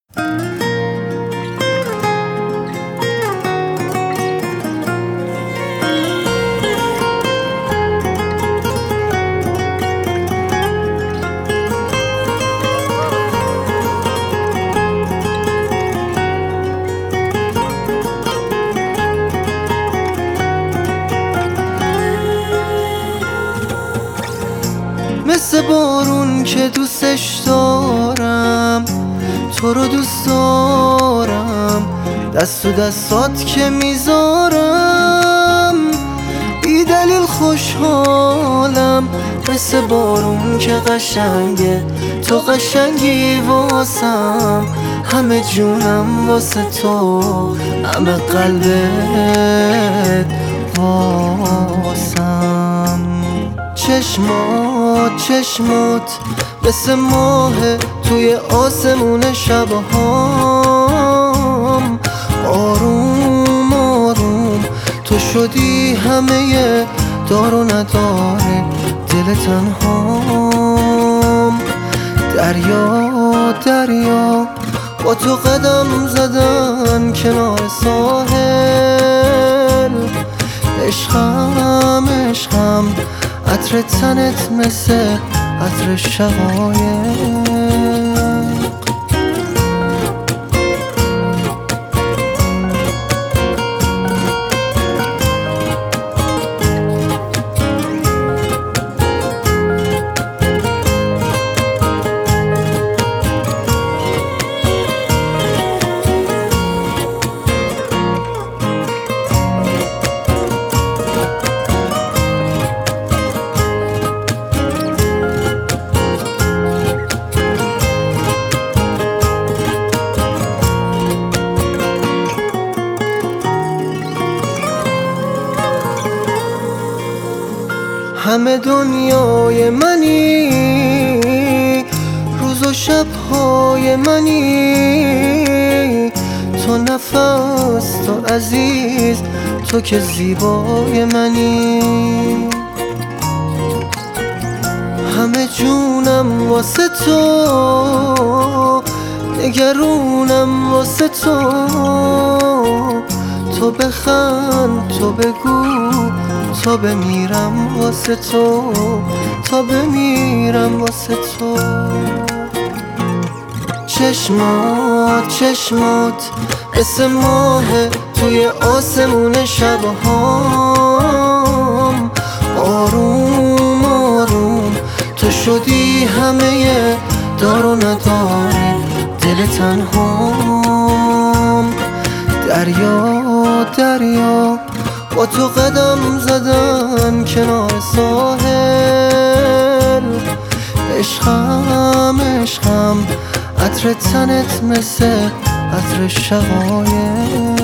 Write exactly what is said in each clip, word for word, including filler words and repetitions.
مثل بارون که دوستش دارم، تو رو دوست دارم، دست و دستات که میذارم، بی دلیل خوشحالم. مثل بارون که قشنگه، تو قشنگی واسم، همه جونم واسه تو، همه قلبت واسم. چشمات چشمات مثل ماه توی آسمون شبهام، آروم آروم تو شدی همه دار و نداره دل تنهام. دریا دریا با تو قدم زدن کنار ساحل، عشقم عشقم عطر تنت مثل عطر شقایق. همه دنیای منی، روز و شبهای منی، تو نفس تو عزیز، تو که زیبای منی. همه جونم واسه تو، نگرونم واسه تو، تو بخند تو بگو تا بمیرم واسه تو، تا بمیرم واسه تو. چشمات چشمات مثل ماه توی آسمون شبهام، آروم آروم تو شدی همه دار و نداره دل تنهام. دریا دریا با تو قدم زدن کنار ساحل، عشقم عشقم عطر تنت مثل عطر شقایق.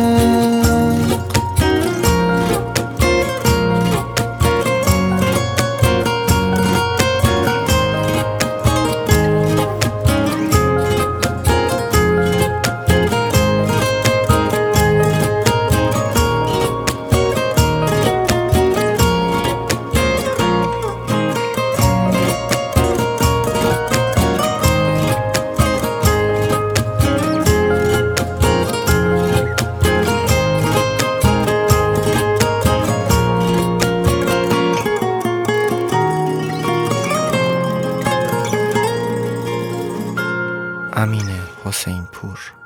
امین حسین پور.